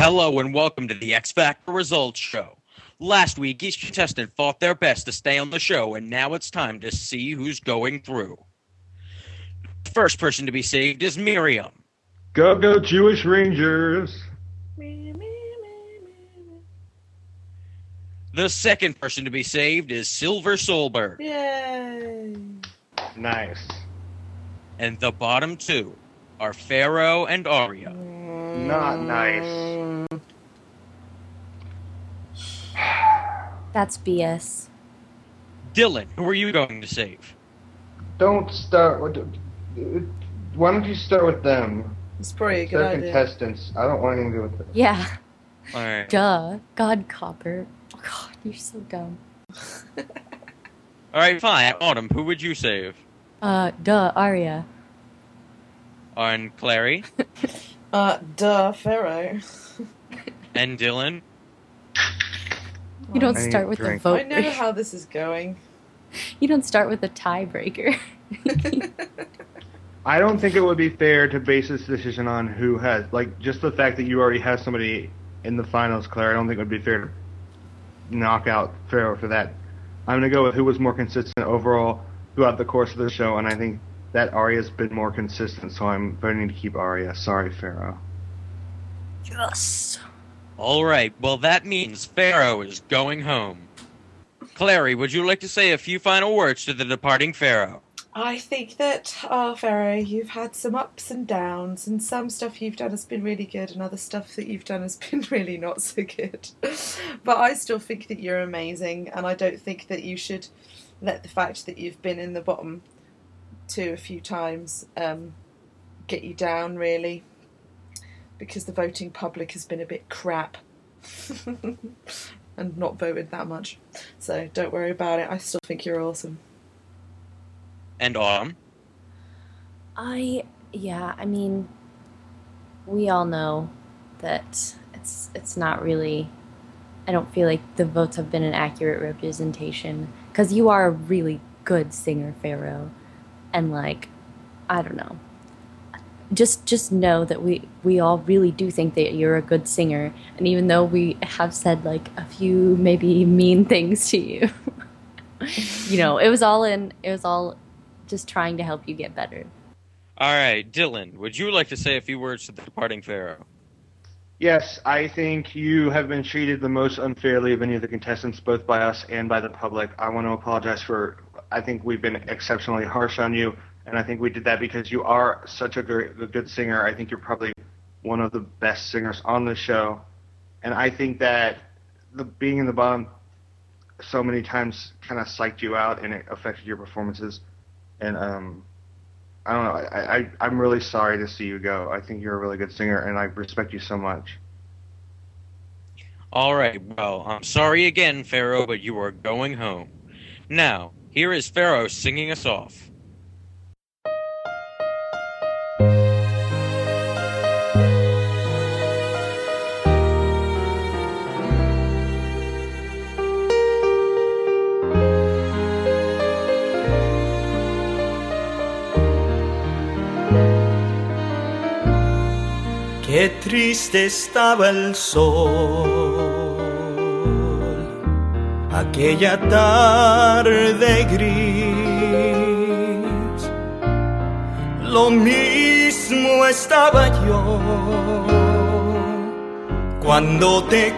Hello and welcome to the X Factor Results Show. Last week, each contestant fought their best to stay on the show, and now it's time to see who's going through. The first person to be saved is Miriam. Go, go, Jewish Rangers. The second person to be saved is Silver Solberg. Yay! Nice. And the bottom two are Pharaoh and Arya. Not nice. That's BS. Dylan, who are you going to save? Don't start with... Why don't you start with them? It's probably a good They're idea. contestants. I don't want anything to do with them. Yeah. All right. Duh. God, Copper. Oh, God, you're so dumb. All right, fine. Autumn, who would you save? Duh, Arya. And Clary? Pharaoh. And Dylan? You don't I need start a with the drink. vote. I know how this is going. You don't start with the tiebreaker. I don't think it would be fair to base this decision on who has... Like, just the fact that you already have somebody in the finals, Claire, I don't think it would be fair to knock out Pharaoh for that. I'm going to go with who was more consistent overall throughout the course of the show, and I think that Arya's been more consistent, so I'm voting to keep Arya. Sorry, Pharaoh. Yes. All right, well, that means Pharaoh is going home. Clary, would you like to say a few final words to the departing Pharaoh? I think that, Pharaoh, you've had some ups and downs, and some stuff you've done has been really good, and other stuff that you've done has been really not so good. But I still think that you're amazing, and I don't think that you should let the fact that you've been in the bottom two a few times get you down, really, because the voting public has been a bit crap and not voted that much. So don't worry about it. I still think you're awesome. And Autumn? I mean, we all know that it's not really... I don't feel like the votes have been an accurate representation, because you are a really good singer, Pharaoh. And, like, I don't know. Just know that we all really do think that you're a good singer. And even though we have said, like, a few maybe mean things to you, you know, it was all just trying to help you get better. All right, Dylan, would you like to say a few words to the departing Pharaoh? Yes, I think you have been treated the most unfairly of any of the contestants, both by us and by the public. I want to apologize for... I think we've been exceptionally harsh on you, and I think we did that because you are such a good singer. I think you're probably one of the best singers on the show, and I think that being in the bottom so many times kind of psyched you out, and it affected your performances. And I don't know. I'm really sorry to see you go. I think you're a really good singer, and I respect you so much. All right, well, I'm sorry again, Pharaoh, but you are going home. Now, here is Pharaoh singing us off. Qué triste estaba el sol aquella tarde gris. Lo mismo estaba yo cuando te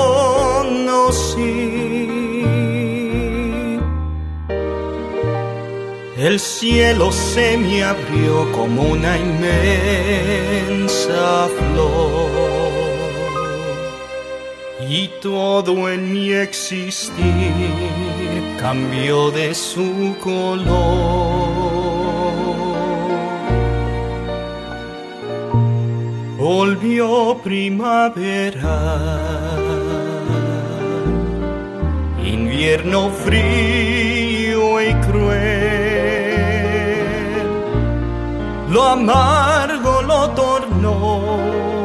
conocí. El cielo se me abrió como una inmensa flor y todo en mi existir cambió de su color. Volvió primavera, invierno frío y cruel. Lo amargo lo tornó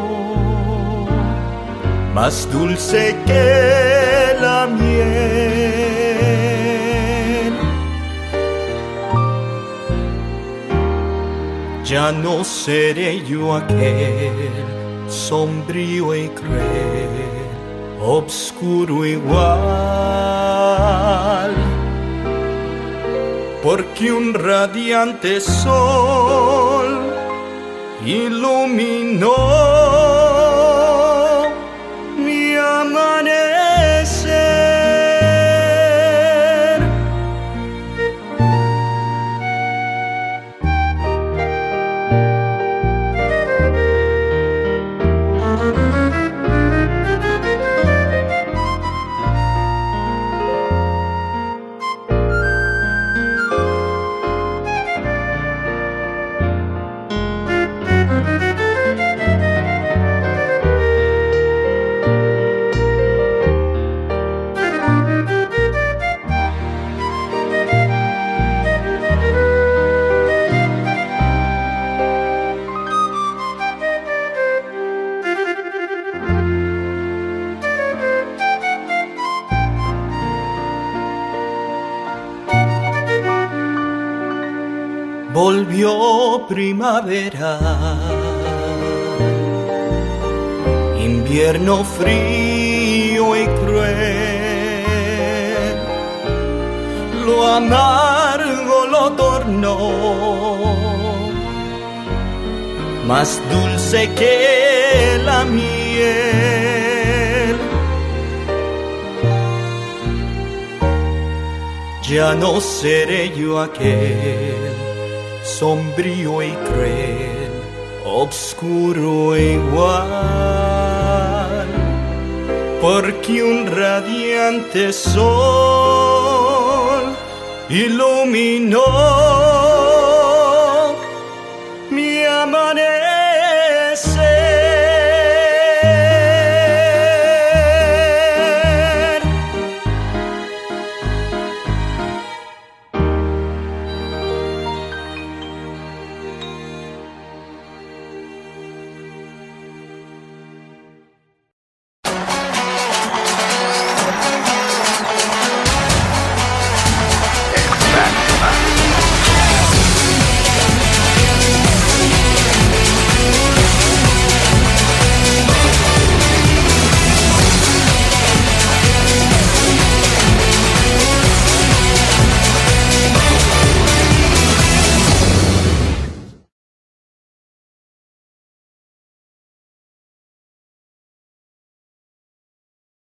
más dulce que la miel. Ya no seré yo aquel sombrío y cruel, obscuro igual, porque un radiante sol iluminó mi amanecer. Volvió primavera, invierno frío y cruel, lo amargo lo tornó más dulce que la miel. Ya no seré yo aquel sombrío y cruel, obscuro igual, porque un radiante sol iluminó